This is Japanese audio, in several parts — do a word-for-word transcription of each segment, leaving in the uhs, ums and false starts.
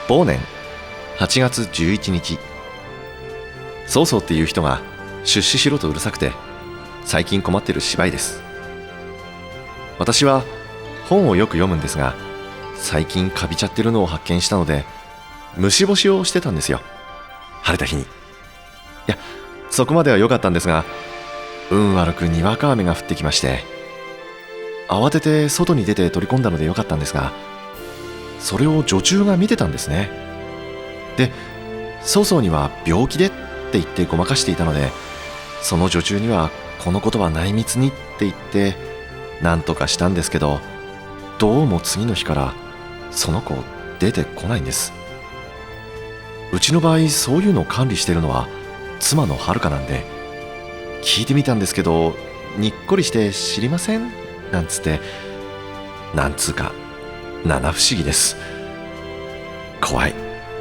忘年はちがつじゅういちにち、曹操っていう人が出資しろとうるさくて最近困ってる芝居です。私は本をよく読むんですが、最近カビちゃってるのを発見したので虫干しをしてたんですよ、晴れた日に。いや、そこまでは良かったんですが、運悪くにわか雨が降ってきまして、慌てて外に出て取り込んだので良かったんですが、それを女中が見てたんですね。で、曹操には病気でって言ってごまかしていたので、その女中にはこのことは内密にって言って何とかしたんですけど、どうも次の日からその子出てこないんです。うちの場合そういうのを管理してるのは妻のはるかなんで、聞いてみたんですけど、にっこりして知りませんなんつって、なんつうか七不思議です。怖い。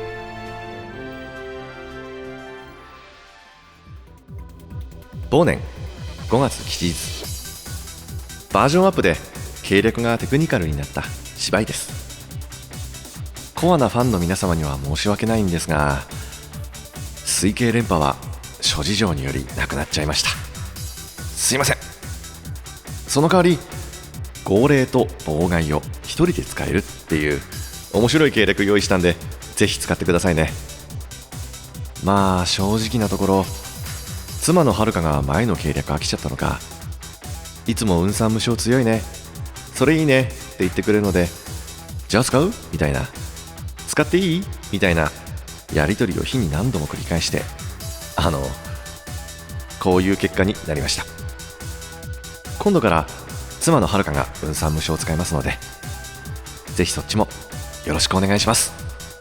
忘年ごがつ吉日、バージョンアップで計略がテクニカルになった芝居です。コアなファンの皆様には申し訳ないんですが、推計連覇は諸事情によりなくなっちゃいました。すいません。その代わり号令と妨害を一人で使えるっていう面白い計略用意したんで、ぜひ使ってくださいね。まあ正直なところ、妻のはるかが前の計略飽きちゃったのか、いつも運算無償強いね、それいいねって言ってくれるので、じゃあ使うみたいな、使っていいみたいなやり取りを日に何度も繰り返して、あのこういう結果になりました。今度から妻のはるかが運算無償を使いますので、ぜひそっちもよろしくお願いします。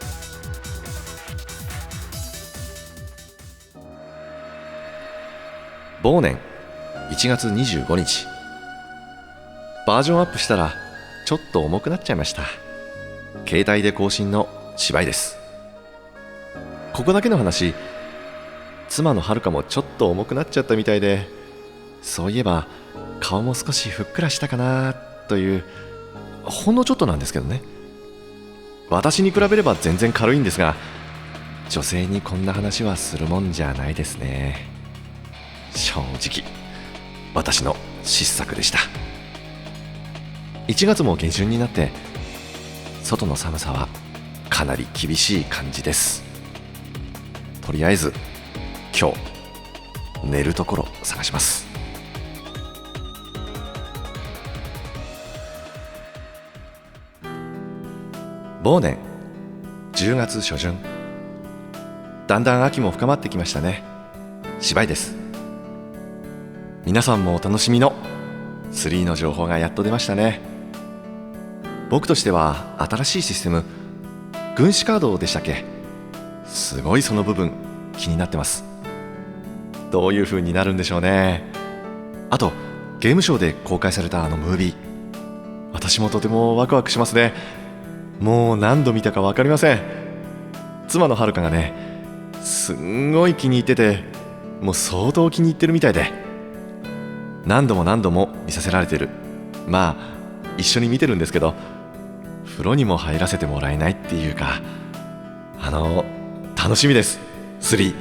忘年いちがつにじゅうごにち、バージョンアップしたらちょっと重くなっちゃいました。携帯で更新の芝居です。ここだけの話、妻のはるかもちょっと重くなっちゃったみたいで、そういえば顔も少しふっくらしたかなという、ほんのちょっとなんですけどね。私に比べれば全然軽いんですが、女性にこんな話はするもんじゃないですね。正直私の失策でした。いちがつも下旬になって外の寒さはかなり厳しい感じです。とりあえず今日寝るところ探します。忘年じゅうがつしょじゅん、だんだん秋も深まってきましたね。芝居です。皆さんもお楽しみのスリーの情報がやっと出ましたね。僕としては新しいシステム、軍師カードでしたっけ、すごいその部分気になってます。どういう風になるんでしょうね。あとゲームショーで公開されたあのムービー、私もとてもワクワクしますね。もう何度見たか分かりません。妻のはるかがね、すんごい気に入ってて、もう相当気に入ってるみたいで、何度も何度も見させられてる。まあ一緒に見てるんですけど、風呂にも入らせてもらえないっていうか、あの楽しみです。スリー。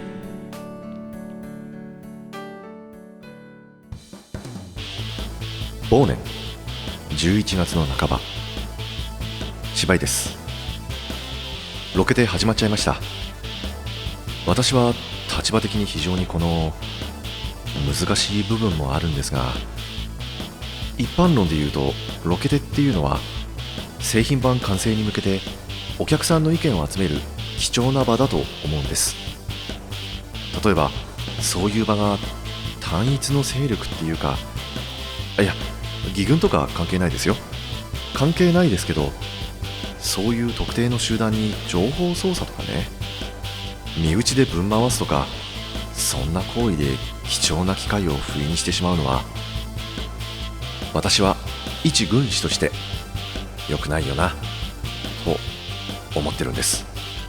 忘年じゅういちがつの半ば、芝居です。ロケで始まっちゃいました。私は立場的に非常にこの難しい部分もあるんですが、一般論で言うとロケテっていうのは製品版完成に向けてお客さんの意見を集める貴重な場だと思うんです。例えばそういう場が単一の勢力っていうか、いや義軍とか関係ないですよ、関係ないですけど、そういう特定の集団に情報操作とかね、身内でぶん回すとか、そんな行為で貴重な機会を不意にしてしまうのは、私は一軍師として良くないよなと思ってるんです。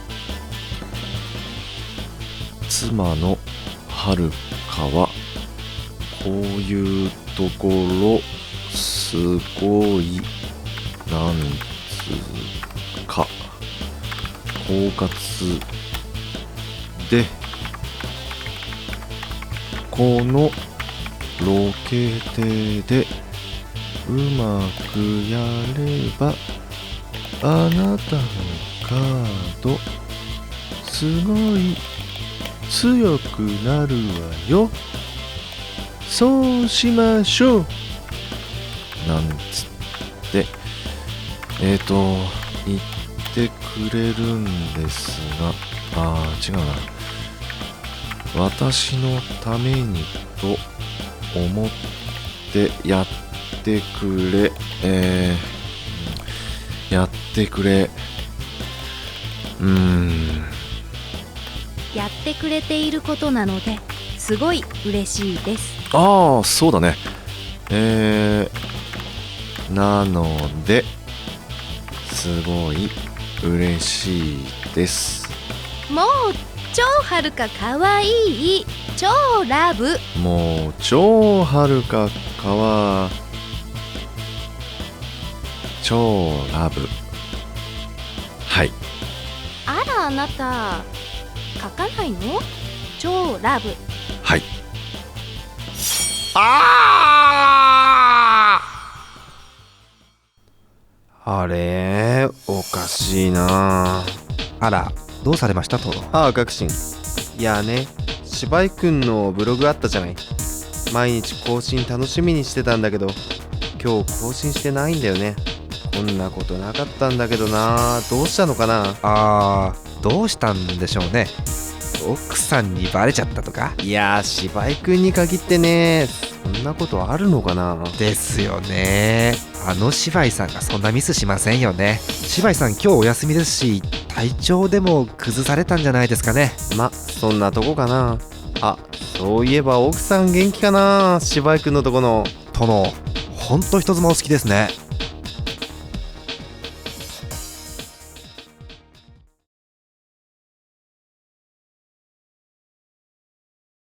妻のはるかはこういうところすごい、なんつうか包括でこのロケテでうまくやればあなたのカードすごい強くなるわよ。そうしましょう。なんつってえっ、ー、と言ってくれるんですが、あー違うな。私のためにと思ってやってくれ、えー、やってくれ、うーんやってくれていることなのですごい嬉しいです。 ああそうだね。えー、なのですごい嬉しいです。 もう超はるかかわいい、超ラブ。 もう超はるかかわ超ラブ。はい。 あらあなた書かないの？超ラブ。 はい。あああれおかしいな。 あら、どうされましたトロ？ ああ学信、いやね、芝居くんのブログあったじゃない。毎日更新楽しみにしてたんだけど今日更新してないんだよね。こんなことなかったんだけどな。どうしたのかな。 あー、どうしたんでしょうね。奥さんにバレちゃったとか？ いやー芝居くんに限ってね、そんなことあるのかな。 ですよね。あの芝居さんがそんなミスしませんよね。芝居さん今日お休みですし、体調でも崩されたんじゃないですかね。 ま、そんなとこかな。あ、そういえば奥さん元気かな。芝居くんのとこの殿、ほんと人妻お好きですね。